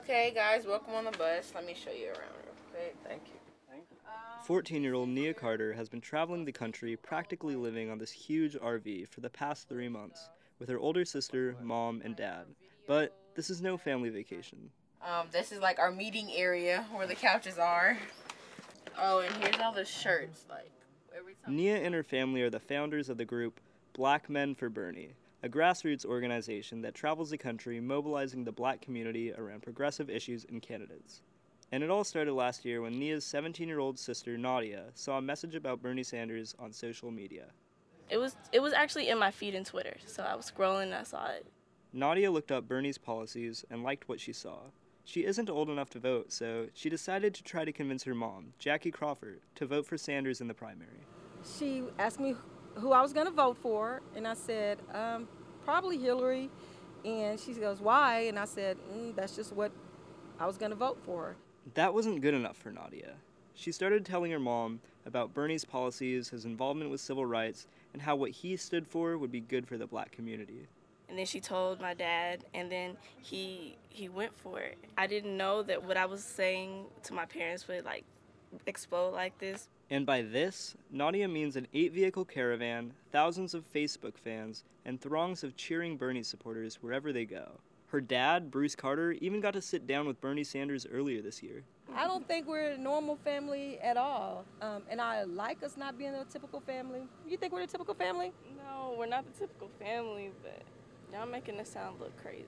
Okay, guys, welcome on the bus. Let me show you around real quick. Thank you. 14-year-old Nia Carter has been traveling the country practically living on this huge RV for the past 3 months with her older sister, mom, and dad. But this is no family vacation. This is like our meeting area where the couches are. Oh, and here's all the shirts. Like every time. Nia and her family are the founders of the group Black Men for Bernie, a grassroots organization that travels the country mobilizing the black community around progressive issues and candidates. And it all started last year when Nia's 17-year-old sister, Nadia, saw a message about Bernie Sanders on social media. It was actually in my feed in Twitter, so I was scrolling and I saw it. Nadia looked up Bernie's policies and liked what she saw. She isn't old enough to vote, so she decided to try to convince her mom, Jackie Crawford, to vote for Sanders in the primary. She asked me who I was going to vote for, and I said, probably Hillary. And she goes, why? And I said, that's just what I was going to vote for. That wasn't good enough for Nadia. She started telling her mom about Bernie's policies, his involvement with civil rights, and how what he stood for would be good for the black community. And then she told my dad, and then he went for it. I didn't know that what I was saying to my parents would explode like this. And by this, Nadia means an 8-vehicle caravan, thousands of Facebook fans, and throngs of cheering Bernie supporters wherever they go. Her dad, Bruce Carter, even got to sit down with Bernie Sanders earlier this year. I don't think we're a normal family at all. And I like us not being a typical family. You think we're a typical family? No, we're not the typical family, but y'all making us sound look crazy.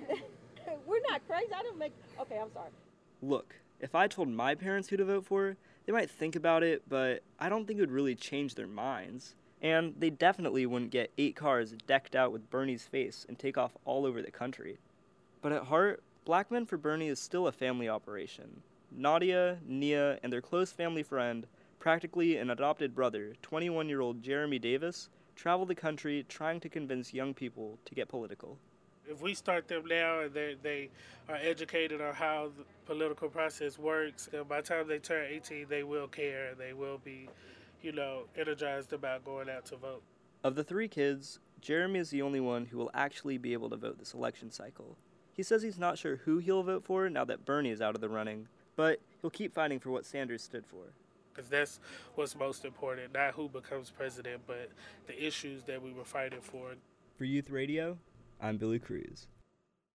We're not crazy. I didn't make... Okay, I'm sorry. Look, if I told my parents who to vote for, they might think about it, but I don't think it would really change their minds. And they definitely wouldn't get 8 cars decked out with Bernie's face and take off all over the country. But at heart, Black Men for Bernie is still a family operation. Nadia, Nia, and their close family friend, practically an adopted brother, 21-year-old Jeremy Davis, travel the country trying to convince young people to get political. If we start them now and they are educated on how the political process works, then by the time they turn 18, they will care. They will be, energized about going out to vote. Of the 3 kids, Jeremy is the only one who will actually be able to vote this election cycle. He says he's not sure who he'll vote for now that Bernie is out of the running, but he'll keep fighting for what Sanders stood for. Because that's what's most important, not who becomes president, but the issues that we were fighting for. For Youth Radio, I'm Billy Cruz.